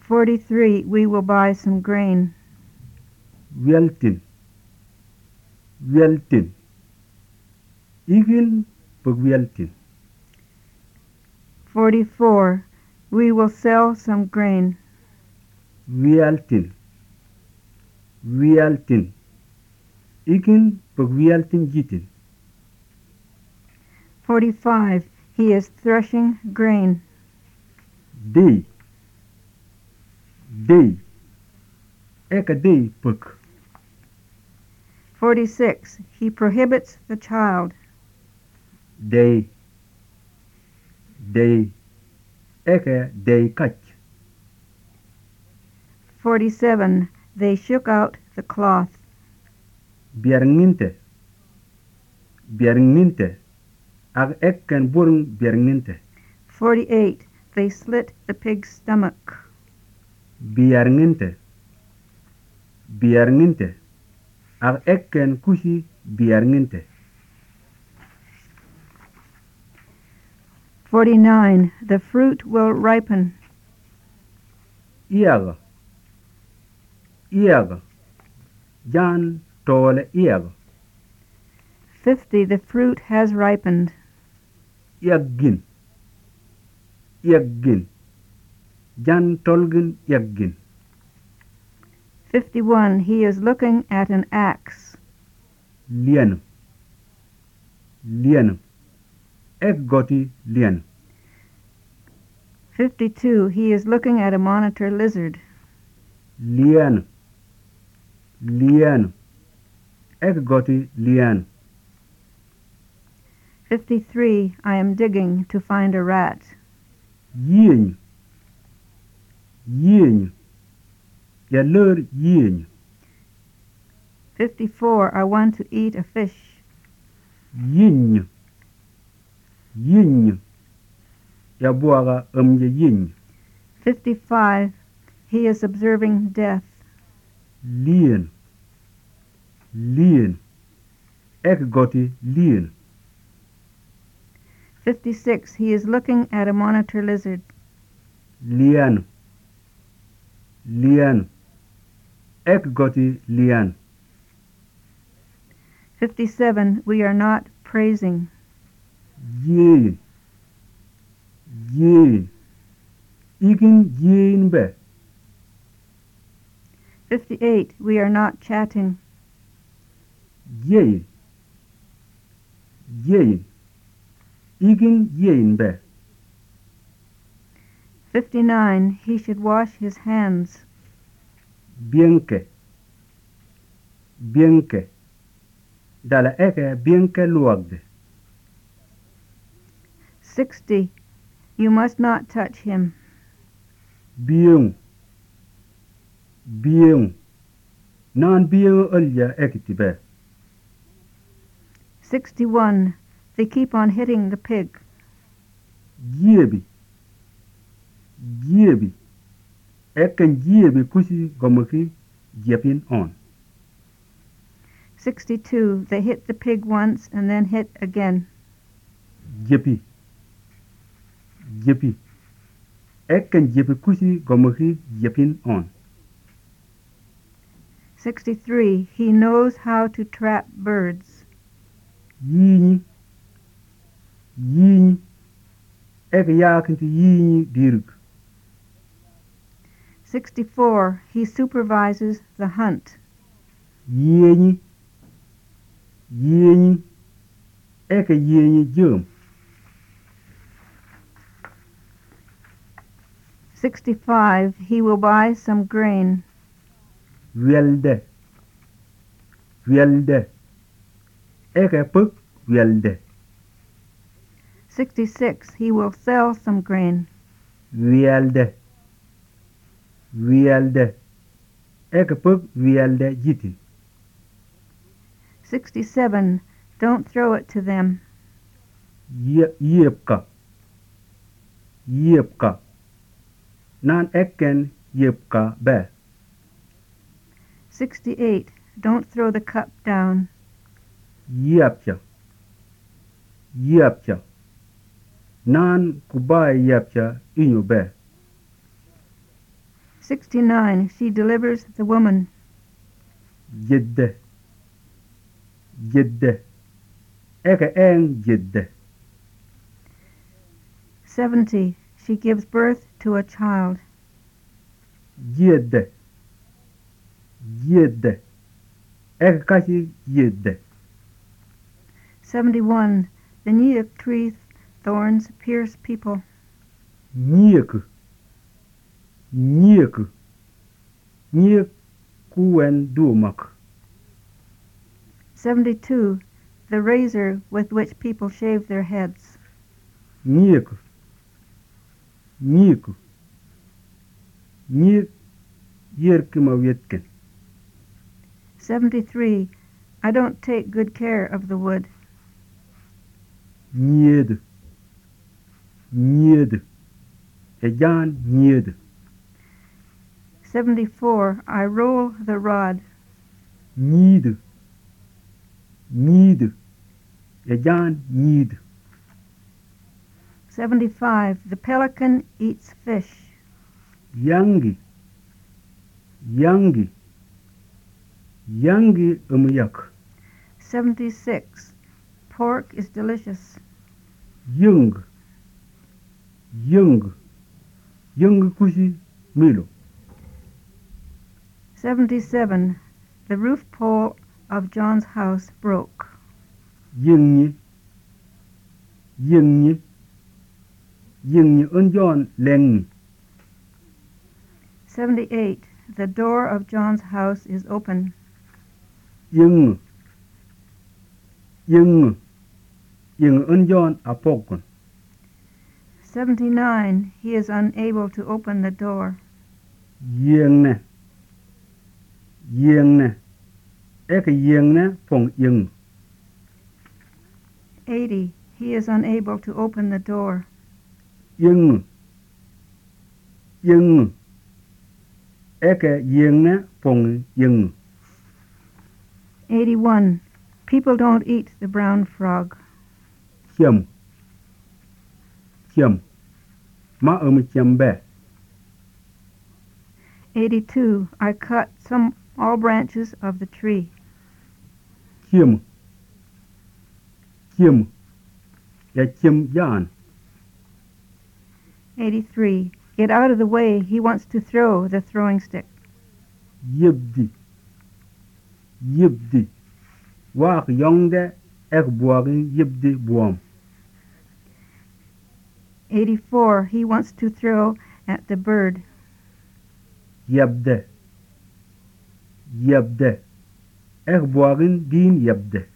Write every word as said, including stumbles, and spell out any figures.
Forty-three, we will buy some grain. Weltin. Weltin. Igin pag weltin. Forty-four, we will sell some grain. Weltin. Weltin. Igin pag weltin jitin. Forty-five, he is threshing grain. Day. Day. Eka day pag. Forty-six, he prohibits the child. Day. Day. Eka day kach. Forty-seven, they shook out the cloth. Biarnginte. Biarnginte. Ag ekken burung biarnginte. Forty-eight, they slit the pig's stomach. Biarnginte. Biarnginte. Ag ekken kushi biarnginte. Forty-nine, the fruit will ripen. Iaga. Iaga. Jan tole iaga. Fifty, the fruit has ripened. Iaggin. Iaggin. Jan tolgin iaggin. Fifty-one, he is looking at an axe. Lian. Lian. Ek goti lian. Fifty-two, he is looking at a monitor lizard. Lian. Lian. Ek goti lian. Fifty-three, I am digging to find a rat. Yin. Yin. Ya lur yin. Fifty-four, I want to eat a fish. Yin. Yin. Ya buaga um ye yin. Fifty-five, he is observing death. Lien. Lien. Ek goti lien. Fifty-six, he is looking at a monitor lizard. Lian. Lian. Ek goti lian. Fifty-seven, we are not praising. Yin. Yin. Igin yin be. Fifty-eight, we are not chatting. Yin. Yin. Igin yin be. Fifty-nine, he should wash his hands. Bienke. Bienke. Dala eke bienke luagde. Sixty, you must not touch him. Bien. Bien. Nan bien ulja ekiti be. Sixty-one, they keep on hitting the pig. Yebi. Yebi. Ekken yebi kusi gomaki jepin on. Sixty-two, they hit the pig once and then hit again. Jepi. Jepi. Ekken jepi kusi gomaki jepin on. Sixty-three, he knows how to trap birds. Yini. Yini. Ek yakinti yini diruk. Sixty-four, he supervises the hunt. Yini. Yini. Ek yini jum. Sixty-five, he will buy some grain. Welde. Welde. Ek puk welde. Sixty-six, he will sell some grain. Welde. Welde. Ek puk welde jiti. Sixty-seven, don't throw it to them. Yepka. Yepka. Nan ekken yepka be. Sixty-eight, don't throw the cup down. Yepcha. Yepcha. Nan kubai yepcha inyo be. sixty-nine. She delivers the woman. Jidde. Jidde. Eka eng jidde. seventy. She gives birth to a child. Jidde. Jidde. Eka kashi jidde. seventy-one. The neem tree thorns pierce people. Nyek. Nyek. Nyek kuwen dumak. seventy-two. The razor with which people shave their heads. Nyek. Nyek. Nyek yer kima wetken. seventy-three. I don't take good care of the wood. Nyed. Nyed. Ejan nyed. seventy-four. I roll the rod. Nyed. Nyed. Ejan nyed. seventy-five. The pelican eats fish. Yangi. Yangi. Yangi umyak. seventy-six. Pork is delicious. Yung. Yung. Yung kushi milo. seventy-seven. The roof pole of John's house broke. Yingi. Yingi. Yingi unjon lengi. seventy-eight. The door of John's house is open. Yung. Yung. Yung unjon apokon. seventy-nine. He is unable to open the door. Yingne. Yingne. Eka yingne pong yung. eighty. He is unable to open the door. Yung. Yung. Eka yingne pong yung. eighty-one. People don't eat the brown frog. Chiam. Chiam. Ma um chiam be. eighty-two. I cut some all branches of the tree. Chiam. Chiam. Ya chiam yan. eighty-three. Get out of the way. He wants to throw the throwing stick. Yibdi. Yibdi. Wak yongde ek buagin yibdi buam. eighty-four. He wants to throw at the bird. Yabde. Yabde. Ek buagin din yabde.